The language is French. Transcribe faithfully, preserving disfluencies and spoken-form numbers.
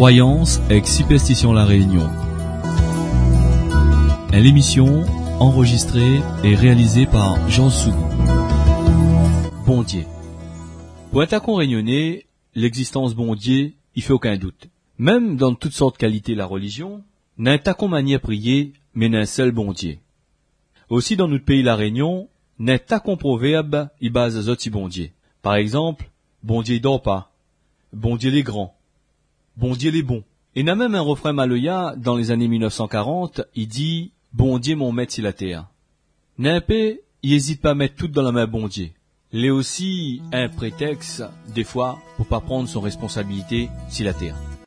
Croyance et superstition La Réunion. Une émission enregistrée et réalisée par Jean Sougou. Bon Dieu. Pour un tacon réunionnais, l'existence bon Dieu, il fait aucun doute. Même dans toutes sortes de qualités la religion, n'a un tacon manière prier, mais n'a un seul bon Dieu. Aussi dans notre pays la Réunion, n'a un tacon proverbe, il base à autres bon Dieu. Par exemple, bon Dieu dort pas, bon Dieu les grands, bon Dieu les bons. Et n'a même un refrain maloya dans les années mille neuf cent quarante, il dit bon Dieu mon maître sur la terre. N'a un peu, il hésite pas à mettre tout dans la main bon Dieu. L'est aussi un prétexte, des fois, pour pas prendre son responsabilité sur la terre.